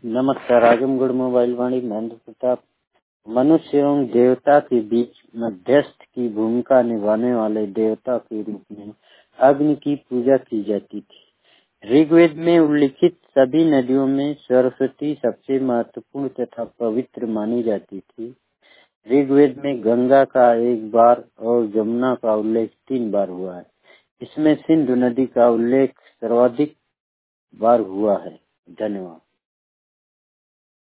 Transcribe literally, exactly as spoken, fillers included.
नमस्कार। आजमगढ़ मोबाइल वाणी महेंद्र प्रताप। मनुष्य एवं देवता के बीच मध्यस्थ की भूमिका निभाने वाले देवता के रूप में अग्नि की पूजा की जाती थी। ऋग्वेद में उल्लिखित सभी नदियों में सरस्वती सबसे महत्वपूर्ण तथा पवित्र मानी जाती थी। ऋग्वेद में गंगा का एक बार और जमुना का उल्लेख तीन बार हुआ है। इसमें सिंधु नदी का उल्लेख सर्वाधिक बार हुआ है। धन्यवाद।